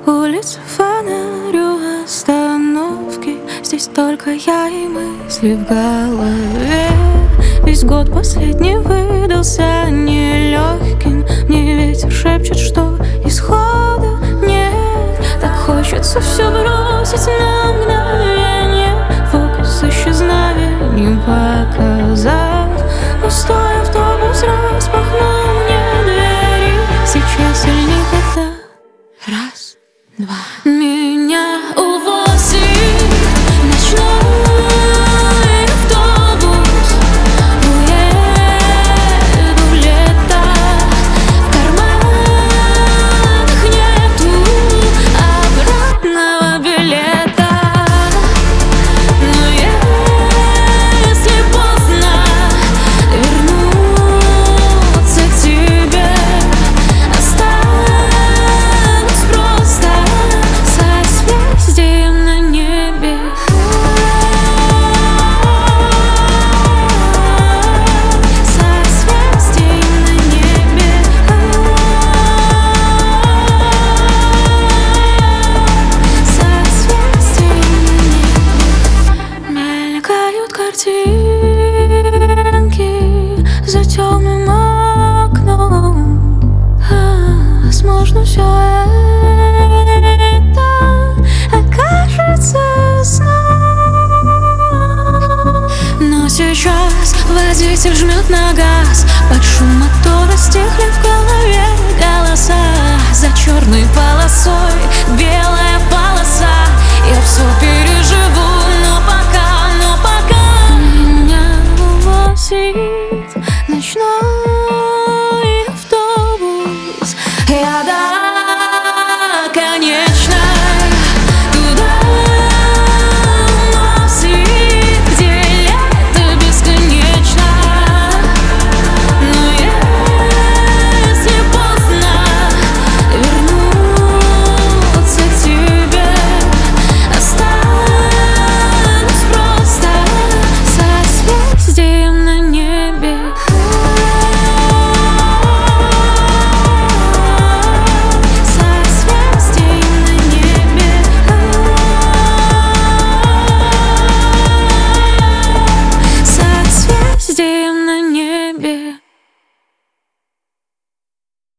Улица, фонарь у остановки. Здесь только я и мысли в голове. Весь год последний выдался нелегким. Мне ветер шепчет, что исхода нет. Так хочется все бросить на мгновение, фокус исчезновения показать. Пустой автобус распахнул мне двери. Сейчас или никогда. Раз, два. Меня увозит ночной автобус. Уеду в лето. В карманах нету обратного билета. Но если поздно вернуться к тебе, останусь просто созвездием на небе. Созвездием на небе. Созвездием на небе. Мелькают картинки за темным окном. Возможно, все это окажется сном. Но сейчас водитель жмет на газ. Под шум мотора стихли в голове голоса. За черной полосой белый